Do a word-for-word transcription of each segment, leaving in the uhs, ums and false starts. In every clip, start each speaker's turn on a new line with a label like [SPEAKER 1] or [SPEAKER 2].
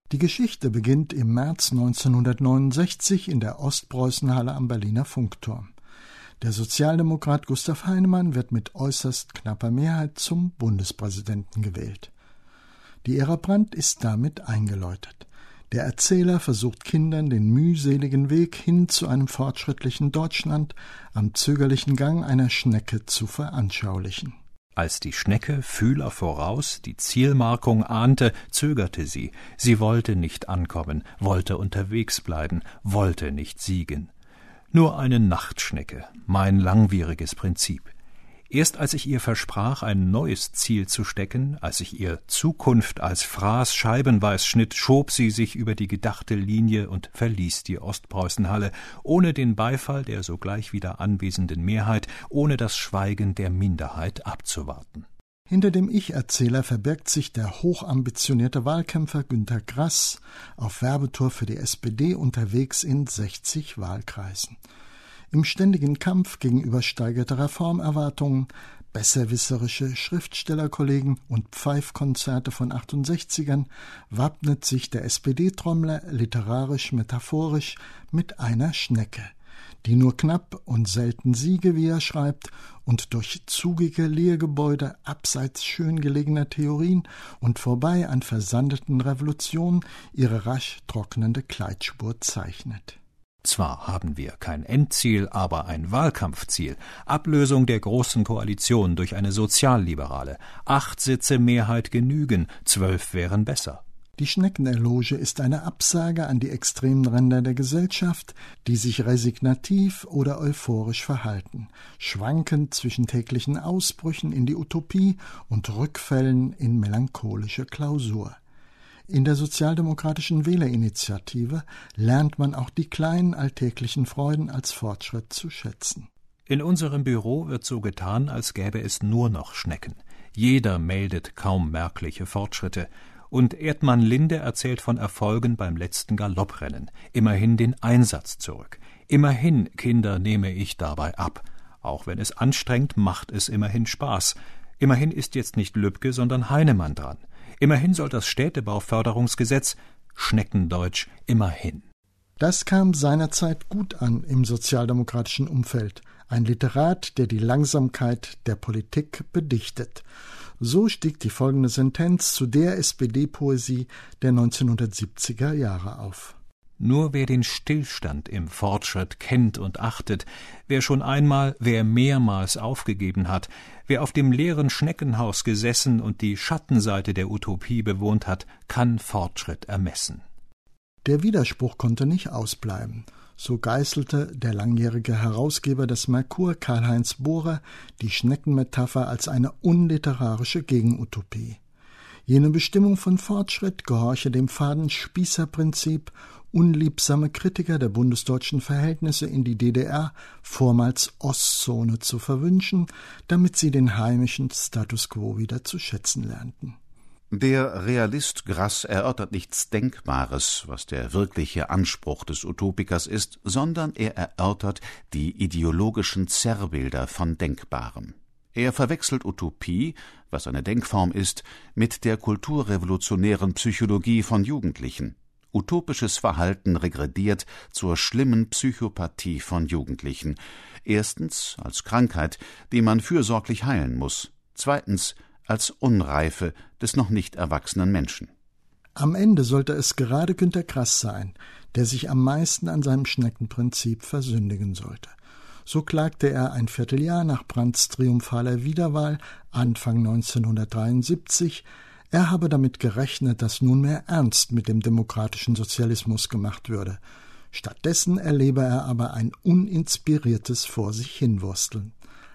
[SPEAKER 1] Die Geschichte beginnt im März neunzehnhundertneunundsechzig in der Ostpreußenhalle am Berliner Funkturm. Der Sozialdemokrat Gustav Heinemann wird mit äußerst knapper Mehrheit zum Bundespräsidenten gewählt. Die Ära Brandt ist damit eingeläutet. Der Erzähler versucht Kindern den mühseligen Weg hin zu einem fortschrittlichen Deutschland am zögerlichen Gang einer Schnecke zu veranschaulichen.
[SPEAKER 2] Als die Schnecke Fühler voraus die Zielmarkung ahnte, zögerte sie. Sie wollte nicht ankommen, wollte unterwegs bleiben, wollte nicht siegen. Nur eine Nachtschnecke, mein langwieriges Prinzip. Erst als ich ihr versprach, ein neues Ziel zu stecken, als ich ihr Zukunft als Fraß scheibenweiß schnitt, schob sie sich über die gedachte Linie und verließ die Ostpreußenhalle, ohne den Beifall der sogleich wieder anwesenden Mehrheit, ohne das Schweigen der Minderheit abzuwarten.
[SPEAKER 1] Hinter dem Ich-Erzähler verbirgt sich der hochambitionierte Wahlkämpfer Günter Grass, auf Werbetour für die S P D unterwegs in sechzig Wahlkreisen. Im ständigen Kampf gegen übersteigerte Reformerwartungen, besserwisserische Schriftstellerkollegen und Pfeifkonzerte von achtundsechzigern wappnet sich der S P D-Trommler literarisch-metaphorisch mit einer Schnecke, die nur knapp und selten siege, wie er schreibt, und durch zugige Lehrgebäude abseits schön gelegener Theorien und vorbei an versandeten Revolutionen ihre rasch trocknende Kleidspur zeichnet.
[SPEAKER 2] Zwar haben wir kein Endziel, aber ein Wahlkampfziel. Ablösung der Großen Koalition durch eine sozialliberale. Acht Sitze Mehrheit genügen, zwölf wären besser.
[SPEAKER 1] Die Schneckeneloge ist eine Absage an die extremen Ränder der Gesellschaft, die sich resignativ oder euphorisch verhalten, schwankend zwischen täglichen Ausbrüchen in die Utopie und Rückfällen in melancholische Klausur. In der sozialdemokratischen Wählerinitiative lernt man auch die kleinen alltäglichen Freuden als Fortschritt zu schätzen.
[SPEAKER 2] In unserem Büro wird so getan, als gäbe es nur noch Schnecken. Jeder meldet kaum merkliche Fortschritte. Und Erdmann Linde erzählt von Erfolgen beim letzten Galopprennen. Immerhin den Einsatz zurück. Immerhin, Kinder, nehme ich dabei ab. Auch wenn es anstrengt, macht es immerhin Spaß. Immerhin ist jetzt nicht Lübcke, sondern Heinemann dran. Immerhin soll das Städtebauförderungsgesetz, Schneckendeutsch, immerhin.
[SPEAKER 1] Das kam seinerzeit gut an im sozialdemokratischen Umfeld. Ein Literat, der die Langsamkeit der Politik bedichtet. So stieg die folgende Sentenz zu der S P D-Poesie der neunzehnhundertsiebziger Jahre auf.
[SPEAKER 2] Nur wer den Stillstand im Fortschritt kennt und achtet, wer schon einmal, wer mehrmals aufgegeben hat, wer auf dem leeren Schneckenhaus gesessen und die Schattenseite der Utopie bewohnt hat, kann Fortschritt ermessen.
[SPEAKER 1] Der Widerspruch konnte nicht ausbleiben. So geißelte der langjährige Herausgeber des Merkur, Karl-Heinz Bohrer, die Schneckenmetapher als eine unliterarische Gegenutopie. Jene Bestimmung von Fortschritt gehorche dem faden Spießerprinzip, unliebsame Kritiker der bundesdeutschen Verhältnisse in die D D R, vormals Ostzone, zu verwünschen, damit sie den heimischen Status quo wieder zu schätzen lernten.
[SPEAKER 3] Der Realist Grass erörtert nichts Denkbares, was der wirkliche Anspruch des Utopikers ist, sondern er erörtert die ideologischen Zerrbilder von Denkbarem. Er verwechselt Utopie, was eine Denkform ist, mit der kulturrevolutionären Psychologie von Jugendlichen. Utopisches Verhalten regrediert zur schlimmen Psychopathie von Jugendlichen. Erstens als Krankheit, die man fürsorglich heilen muss. Zweitens als Unreife des noch nicht erwachsenen Menschen.
[SPEAKER 1] Am Ende sollte es gerade Günter Grass sein, der sich am meisten an seinem Schneckenprinzip versündigen sollte. So klagte er ein Vierteljahr nach Brandts triumphaler Wiederwahl Anfang neunzehnhundertdreiundsiebzig, er habe damit gerechnet, dass nunmehr ernst mit dem demokratischen Sozialismus gemacht würde. Stattdessen erlebe er aber ein uninspiriertes Vor sich hinwursteln.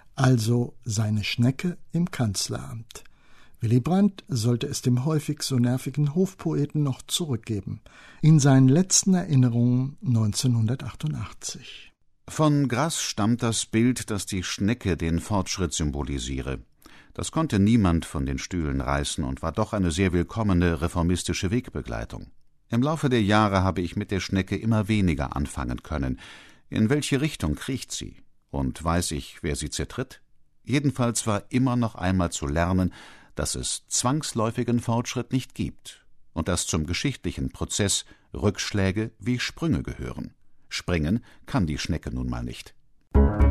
[SPEAKER 1] Also seine Schnecke im Kanzleramt. Willy Brandt sollte es dem häufig so nervigen Hofpoeten noch zurückgeben. In seinen letzten Erinnerungen neunzehnhundertachtundachtzig.
[SPEAKER 3] Von Grass stammt das Bild, dass die Schnecke den Fortschritt symbolisiere. Das konnte niemand von den Stühlen reißen und war doch eine sehr willkommene reformistische Wegbegleitung. Im Laufe der Jahre habe ich mit der Schnecke immer weniger anfangen können. In welche Richtung kriecht sie? Und weiß ich, wer sie zertritt? Jedenfalls war immer noch einmal zu lernen, dass es zwangsläufigen Fortschritt nicht gibt. und dass zum geschichtlichen Prozess Rückschläge wie Sprünge gehören. Springen kann die Schnecke nun mal nicht.